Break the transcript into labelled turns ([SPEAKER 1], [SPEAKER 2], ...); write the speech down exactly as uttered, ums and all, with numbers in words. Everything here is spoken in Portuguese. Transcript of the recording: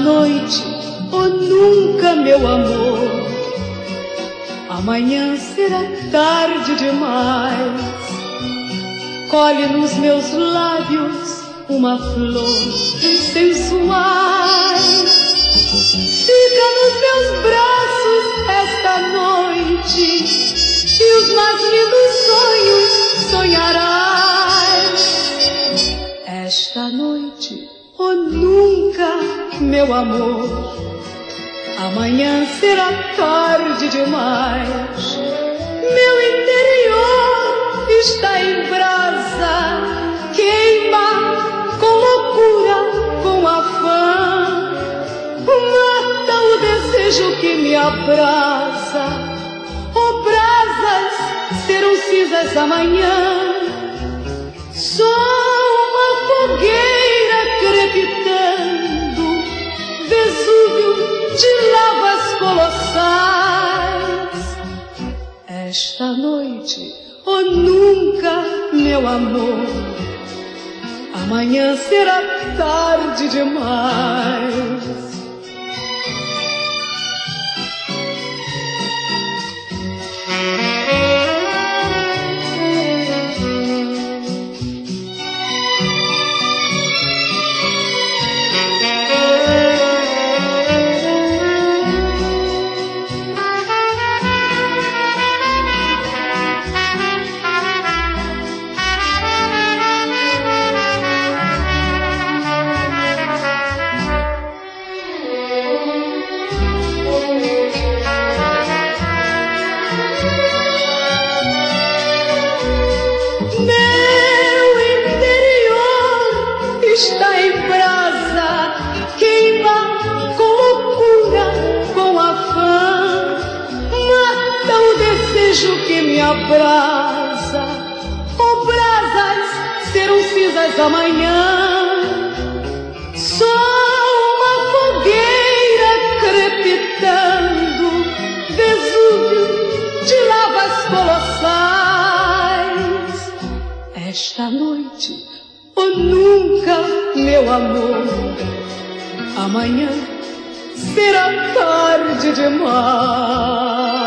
[SPEAKER 1] noite ou nunca, meu amor. Amanhã será tarde demais. Colhe nos meus lábios uma flor sensuais. Fica nos meus braços esta noite e os mais lindos sonhos sonharás. Esta noite ou nunca, meu amor. Amanhã será tarde demais. Meu interior está em brasa, queima com loucura, com afã. Mata o desejo que me abraça. Oh, brasas serão cinzas amanhã. Sou uma fogueira crepitando, Vesúvio de lavas colossais. Esta noite ou nunca, meu amor. Amanhã será tarde demais. Está em brasa, queima com loucura, com afã. Mata o desejo que me abraça. Oh, brasas serão cinzas amanhã. Sou uma fogueira crepitando, Vesúvio de lavas colossais. Esta noite ou nunca, meu amor. Amanhã será tarde demais.